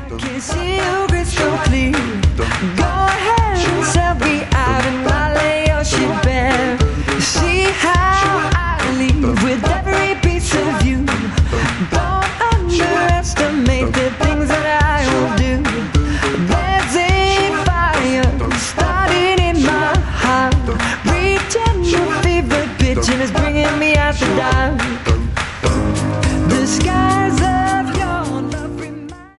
can see you crystal clear. Go ahead and sell me out and I'll lay your shit bare. See how I leave with every piece of you. Don't underestimate the things that I will do. There's a fire starting in my heart, reaching your fever pitch and it's bringing me out the dark. The skies are